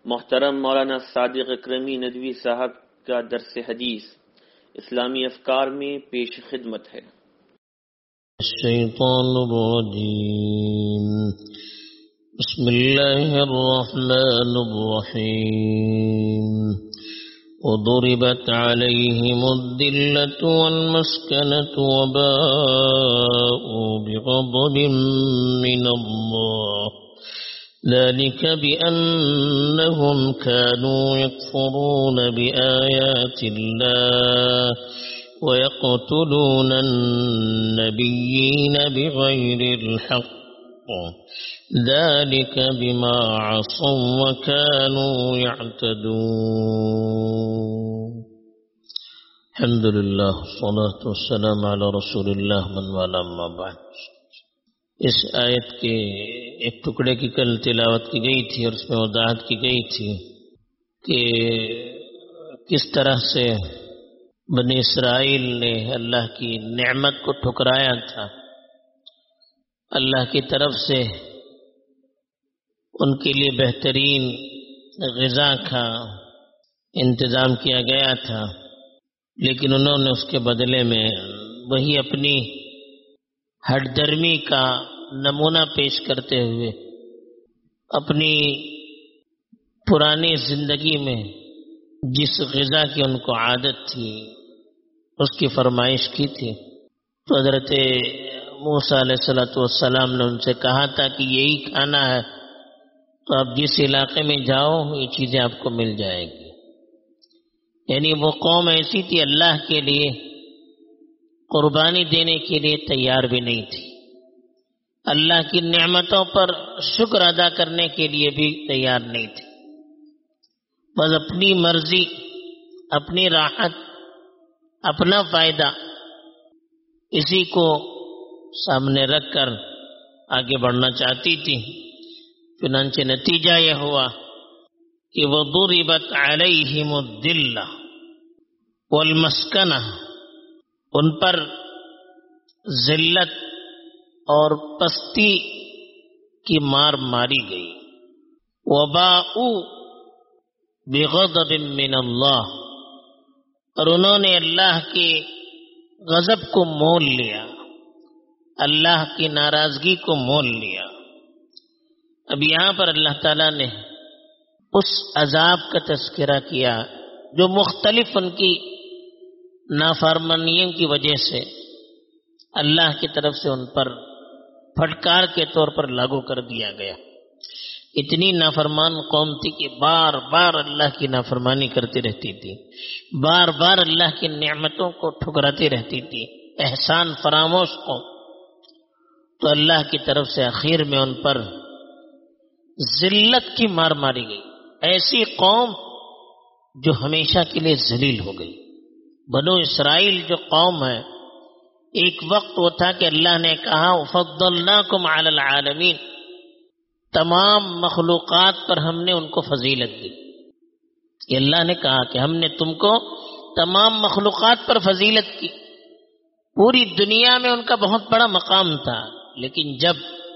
محترم مولانا صادق اکرمی ندوی صاحب کا درس حدیث اسلامی افکار میں پیش خدمت ہے۔ الشیطان الرجیم بسم اللہ الرحمن الرحیم وضربت علیہم الذلة والمسکنة وباءوا بغضب من اللہ ذلك بأنهم كانوا يكفرون بآيات الله ويقتلون النبيين بغير الحق ذلك بما عصوا وكانوا يعتدون الحمد لله والصلاة والسلام على رسول الله من والاه أما بعد۔ اس آیت کے ایک ٹکڑے کی کل تلاوت کی گئی تھی اور اس میں وضاحت کی گئی تھی کہ کس طرح سے بنی اسرائیل نے اللہ کی نعمت کو ٹھکرایا تھا، اللہ کی طرف سے ان کے لیے بہترین غذا کا انتظام کیا گیا تھا، لیکن انہوں نے اس کے بدلے میں وہی اپنی ہٹ درمی کا نمونہ پیش کرتے ہوئے اپنی پرانی زندگی میں جس غذا کی ان کو عادت تھی اس کی فرمائش کی تھی۔ تو حضرت موسیٰ علیہ السلام نے ان سے کہا تھا کہ یہی کھانا ہے، تو آپ جس علاقے میں جاؤ یہ چیزیں آپ کو مل جائے گی۔ یعنی وہ قوم ایسی تھی اللہ کے لیے قربانی دینے کے لیے تیار بھی نہیں تھی، اللہ کی نعمتوں پر شکر ادا کرنے کے لیے بھی تیار نہیں تھی، بس اپنی مرضی، اپنی راحت، اپنا فائدہ اسی کو سامنے رکھ کر آگے بڑھنا چاہتی تھی۔ چنانچہ نتیجہ یہ ہوا کہ وَضُرِبَتْ عَلَيْهِمُ الذِّلَّةُ وَالْمَسْكَنَةُ، ان پر ذلت اور پستی کی مار ماری گئی۔ وَبَاءُوا بِغَضَبٍ مِّنَ اللَّهِ، اور انہوں نے اللہ کے غضب کو مول لیا، اللہ کی ناراضگی کو مول لیا۔ اب یہاں پر اللہ تعالیٰ نے اس عذاب کا تذکرہ کیا جو مختلف ان کی نافرمانیوں کی وجہ سے اللہ کی طرف سے ان پر پھٹکار کے طور پر لاگو کر دیا گیا۔ اتنی نافرمان قوم تھی کہ بار بار اللہ کی نافرمانی کرتی رہتی تھی، بار بار اللہ کی نعمتوں کو ٹھکراتی رہتی تھی، احسان فراموش کو۔ تو اللہ کی طرف سے آخر میں ان پر ذلت کی مار ماری گئی، ایسی قوم جو ہمیشہ کے لیے ذلیل ہو گئی۔ بنو اسرائیل جو قوم ہے، ایک وقت وہ تھا کہ اللہ نے کہا فضلناکم علی العالمین، تمام مخلوقات پر ہم نے ان کو فضیلت دی۔ یہ اللہ نے کہا کہ ہم نے تم کو تمام مخلوقات پر فضیلت کی، پوری دنیا میں ان کا بہت بڑا مقام تھا، لیکن جب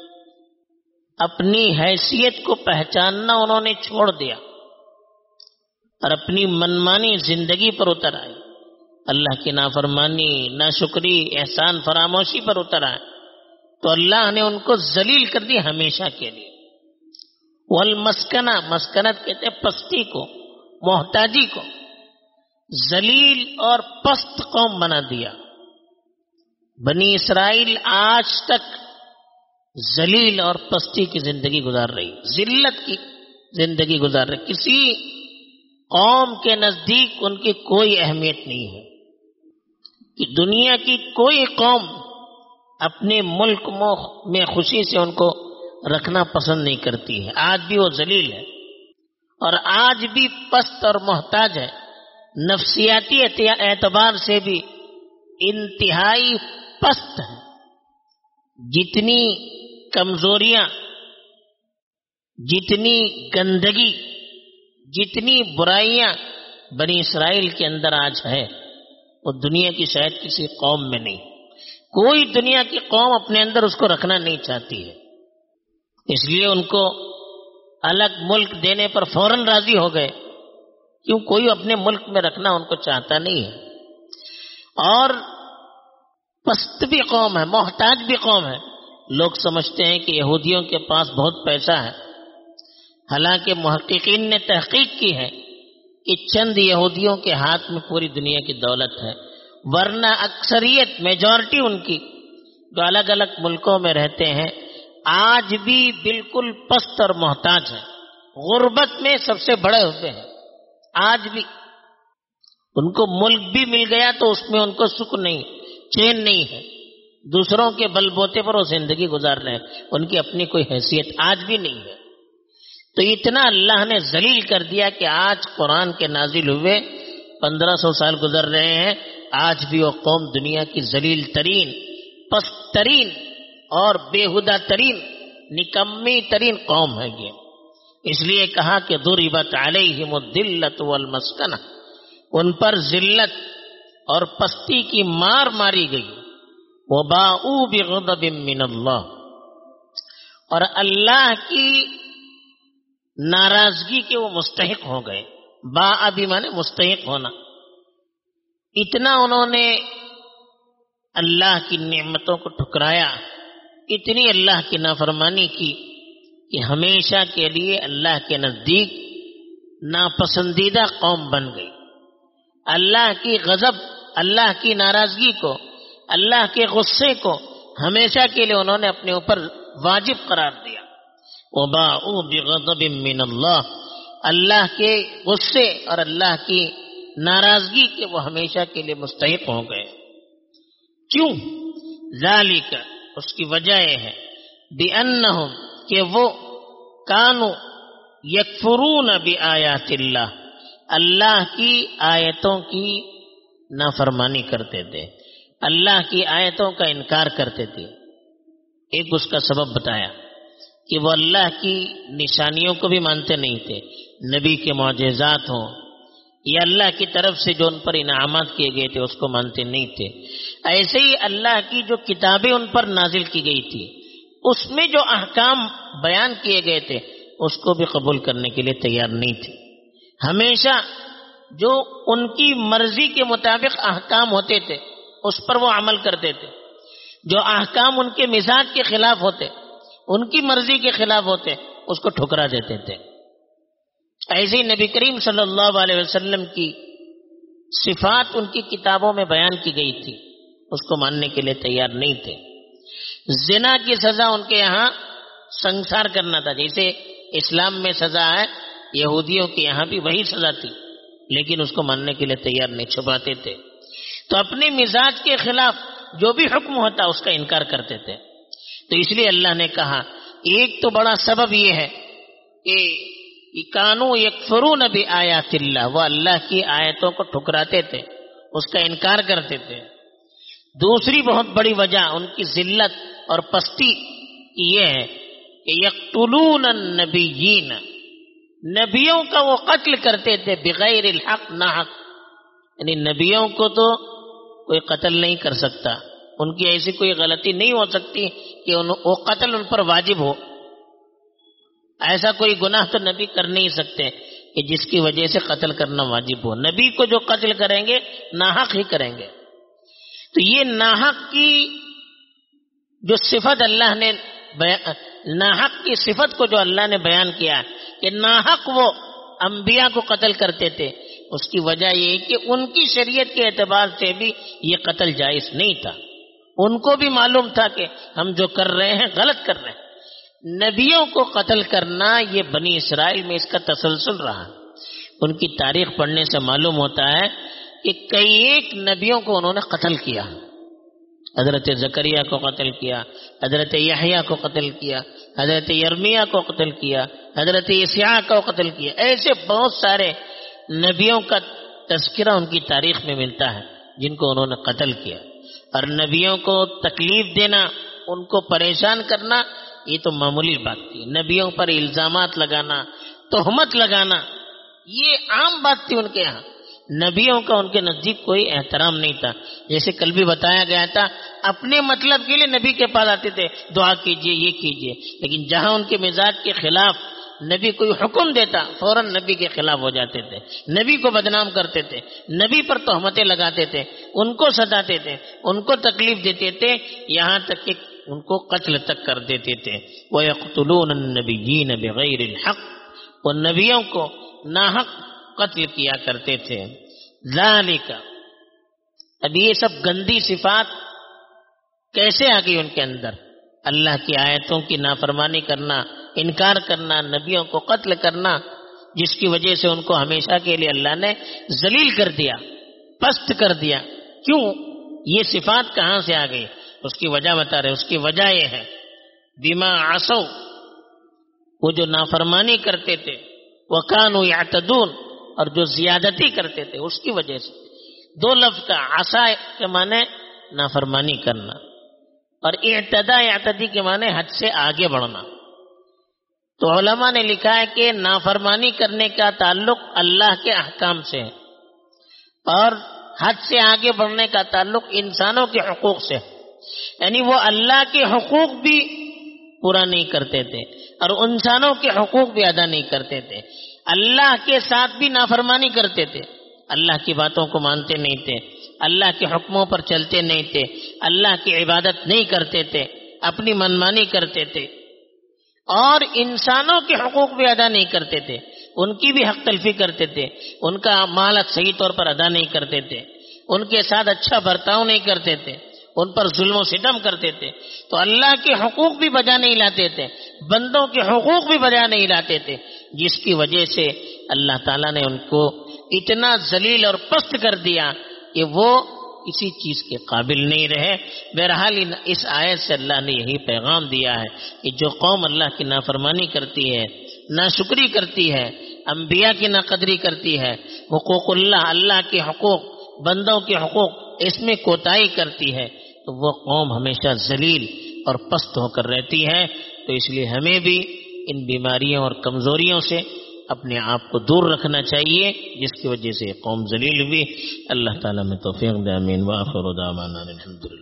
اپنی حیثیت کو پہچاننا انہوں نے چھوڑ دیا اور اپنی منمانی زندگی پر اتر آئے، اللہ کی نافرمانی، ناشکری، احسان فراموشی پر اتر آئے، تو اللہ نے ان کو ذلیل کر دی ہمیشہ کے لیے۔ والمسکنہ، مسکنت کہتے ہیں پستی کو، محتاجی کو، ذلیل اور پست قوم بنا دیا۔ بنی اسرائیل آج تک ذلیل اور پستی کی زندگی گزار رہی، ذلت کی زندگی گزار رہی، کسی قوم کے نزدیک ان کی کوئی اہمیت نہیں ہے کہ دنیا کی کوئی قوم اپنے ملک میں خوشی سے ان کو رکھنا پسند نہیں کرتی ہے۔ آج بھی وہ ذلیل ہے اور آج بھی پست اور محتاج ہے، نفسیاتی اعتبار سے بھی انتہائی پست ہے۔ جتنی کمزوریاں، جتنی گندگی، جتنی برائیاں بنی اسرائیل کے اندر آج ہے وہ دنیا کی شاید کسی قوم میں نہیں، کوئی دنیا کی قوم اپنے اندر اس کو رکھنا نہیں چاہتی ہے۔ اس لیے ان کو الگ ملک دینے پر فوراً راضی ہو گئے، کیوں؟ کوئی اپنے ملک میں رکھنا ان کو چاہتا نہیں ہے، اور پست بھی قوم ہے، محتاج بھی قوم ہے۔ لوگ سمجھتے ہیں کہ یہودیوں کے پاس بہت پیسہ ہے، حالانکہ محققین نے تحقیق کی ہے کہ چند یہودیوں کے ہاتھ میں پوری دنیا کی دولت ہے، ورنہ اکثریت میجورٹی ان کی جو الگ الگ ملکوں میں رہتے ہیں آج بھی بالکل پست اور محتاج ہیں، غربت میں سب سے بڑے ہوتے ہیں۔ آج بھی ان کو ملک بھی مل گیا تو اس میں ان کو سکون نہیں، چین نہیں ہے، دوسروں کے بل بوتے پر وہ زندگی گزار رہے ہیں، ان کی اپنی کوئی حیثیت آج بھی نہیں ہے۔ تو اتنا اللہ نے ذلیل کر دیا کہ آج قرآن کے نازل ہوئے 1500 سال گزر رہے ہیں، آج بھی وہ قوم دنیا کی ذلیل ترین، پست ترین اور بےہودہ ترین، نکمی ترین قوم ہے یہ۔ اس لیے کہا کہ ضربت علیہم الذلۃ والمسکنہ، ان پر ذلت اور پستی کی مار ماری گئی، وباؤوا بغضب من اللہ، اور اللہ کی ناراضگی کے وہ مستحق ہو گئے۔ باء بھی مانے مستحق ہونا، اتنا انہوں نے اللہ کی نعمتوں کو ٹھکرایا، اتنی اللہ کی نافرمانی کی کہ ہمیشہ کے لیے اللہ کے نزدیک ناپسندیدہ قوم بن گئی۔ اللہ کی غضب، اللہ کی ناراضگی کو، اللہ کے غصے کو ہمیشہ کے لیے انہوں نے اپنے اوپر واجب قرار دیا۔ وباؤوا بغضب من اللہ، اللہ کے غصے اور اللہ کی ناراضگی کے وہ ہمیشہ کے لیے مستحق ہو گئے۔ کیوں؟ ذالک، اس کی وجہ یہ ہے، بأنہم، کہ وہ کانوا یکفرون بآیات اللہ، اللہ کی آیتوں کی نافرمانی کرتے تھے، اللہ کی آیتوں کا انکار کرتے تھے۔ ایک اس کا سبب بتایا کہ وہ اللہ کی نشانیوں کو بھی مانتے نہیں تھے، نبی کے معجزات ہوں یا اللہ کی طرف سے جو ان پر انعامات کیے گئے تھے اس کو مانتے نہیں تھے۔ ایسے ہی اللہ کی جو کتابیں ان پر نازل کی گئی تھی اس میں جو احکام بیان کیے گئے تھے اس کو بھی قبول کرنے کے لیے تیار نہیں تھی۔ ہمیشہ جو ان کی مرضی کے مطابق احکام ہوتے تھے اس پر وہ عمل کرتے تھے، جو احکام ان کے مزاج کے خلاف ہوتے، ان کی مرضی کے خلاف ہوتے، اس کو ٹھکرا دیتے تھے۔ ایسے ہی نبی کریم صلی اللہ علیہ وسلم کی صفات ان کی کتابوں میں بیان کی گئی تھی، اس کو ماننے کے لیے تیار نہیں تھے۔ زنا کی سزا ان کے یہاں سنسار کرنا تھا، جیسے اسلام میں سزا ہے، یہودیوں کے یہاں بھی وہی سزا تھی، لیکن اس کو ماننے کے لیے تیار نہیں، چھپاتے تھے۔ تو اپنے مزاج کے خلاف جو بھی حکم ہوتا اس کا انکار کرتے تھے۔ تو اس لیے اللہ نے کہا ایک تو بڑا سبب یہ ہے کہ کانوا یکفرون بآیات اللہ، وہ اللہ کی آیتوں کو ٹھکراتے تھے، اس کا انکار کرتے تھے۔ دوسری بہت بڑی وجہ ان کی ذلت اور پستی یہ ہے کہ یقتلون النبیین، نبیوں کا وہ قتل کرتے تھے بغیر الحق، ناحق، یعنی نبیوں کو تو کوئی قتل نہیں کر سکتا، ان کی ایسی کوئی غلطی نہیں ہو سکتی کہ وہ قتل ان پر واجب ہو، ایسا کوئی گناہ تو نبی کر نہیں سکتے کہ جس کی وجہ سے قتل کرنا واجب ہو۔ نبی کو جو قتل کریں گے ناحق ہی کریں گے۔ تو یہ ناحق کی جو صفت اللہ نے ناحق کی صفت کو جو اللہ نے بیان کیا کہ ناحق وہ انبیاء کو قتل کرتے تھے، اس کی وجہ یہ کہ ان کی شریعت کے اعتبار سے بھی یہ قتل جائز نہیں تھا، ان کو بھی معلوم تھا کہ ہم جو کر رہے ہیں غلط کر رہے ہیں۔ نبیوں کو قتل کرنا یہ بنی اسرائیل میں اس کا تسلسل رہا، ان کی تاریخ پڑھنے سے معلوم ہوتا ہے کہ کئی ایک نبیوں کو انہوں نے قتل کیا، حضرت زکریا کو قتل کیا، حضرت یحییٰ کو قتل کیا، حضرت یرمیہ کو قتل کیا، حضرت عیسیٰ کو قتل کیا، ایسے بہت سارے نبیوں کا تذکرہ ان کی تاریخ میں ملتا ہے جن کو انہوں نے قتل کیا۔ اور نبیوں کو تکلیف دینا، ان کو پریشان کرنا یہ تو معمولی بات تھی، نبیوں پر الزامات لگانا، تہمت لگانا یہ عام بات تھی ان کے یہاں۔ نبیوں کا ان کے نزدیک کوئی احترام نہیں تھا. جیسے کل بھی بتایا گیا تھا، اپنے مطلب کے لیے نبی کے پاس آتے تھے، دعا کیجئے، یہ کیجئے، لیکن جہاں ان کے مزاج کے خلاف نبی کوئی حکم دیتا فوراً نبی کے خلاف ہو جاتے تھے، نبی کو بدنام کرتے تھے، نبی پر تہمتیں لگاتے تھے، ان کو ستاتے تھے، ان کو تکلیف دیتے تھے، یہاں تک کہ ان کو قتل تک کر دیتے تھے. وَيَقْتُلُونَ النَّبِيِّينَ بِغَيْرِ الْحَقِّ، وہ نبیوں کو ناحق قتل کیا کرتے تھے. ذَلِكَ، اب یہ سب گندی صفات کیسے آ گئی ان کے اندر؟ اللہ کی آیتوں کی نافرمانی کرنا، انکار کرنا، نبیوں کو قتل کرنا، جس کی وجہ سے ان کو ہمیشہ کے لیے اللہ نے ذلیل کر دیا، پست کر دیا. کیوں یہ صفات کہاں سے آ گئی؟ اس کی وجہ بتا رہے. اس کی وجہ یہ ہے بما عصوا، وہ جو نافرمانی کرتے تھے، وکانوا یعتدون، اور جو زیادتی کرتے تھے، اس کی وجہ سے. دو لفظ کا، عصا کے معنی نافرمانی کرنا، اور اعتدا اعتدی کے معنی حد سے آگے بڑھنا. تو علماء نے لکھا ہے کہ نافرمانی کرنے کا تعلق اللہ کے احکام سے ہے، اور حد سے آگے بڑھنے کا تعلق انسانوں کے حقوق سے ہے. یعنی وہ اللہ کے حقوق بھی پورا نہیں کرتے تھے اور انسانوں کے حقوق بھی ادا نہیں کرتے تھے. اللہ کے ساتھ بھی نافرمانی کرتے تھے، اللہ کی باتوں کو مانتے نہیں تھے، اللہ کے حکموں پر چلتے نہیں تھے، اللہ کی عبادت نہیں کرتے تھے، اپنی منمانی کرتے تھے، اور انسانوں کے حقوق بھی ادا نہیں کرتے تھے، ان کی بھی حق تلفی کرتے تھے، ان کا مالک صحیح طور پر ادا نہیں کرتے تھے، ان کے ساتھ اچھا برتاؤ نہیں کرتے تھے، ان پر ظلم و ستم کرتے تھے. تو اللہ کے حقوق بھی بجا نہیں لاتے تھے، بندوں کے حقوق بھی بجا نہیں لاتے تھے، جس کی وجہ سے اللہ تعالیٰ نے ان کو اتنا ذلیل اور پست کر دیا کہ وہ کسی چیز کے قابل نہیں رہے. بہرحال اس آیت سے اللہ نے یہی پیغام دیا ہے کہ جو قوم اللہ کی نافرمانی کرتی ہے، ناشکری کرتی ہے، انبیاء کی ناقدری کرتی ہے، حقوق اللہ، اللہ کے حقوق، بندوں کے حقوق، اس میں کوتاہی کرتی ہے، تو وہ قوم ہمیشہ ذلیل اور پست ہو کر رہتی ہے. تو اس لیے ہمیں بھی ان بیماریوں اور کمزوریوں سے اپنے آپ کو دور رکھنا چاہیے، جس کی وجہ سے قوم ذلیل ہوئی. اللہ تعالیٰ میں توفیق دے. آمین. وآخر دعوانا الحمدللہ.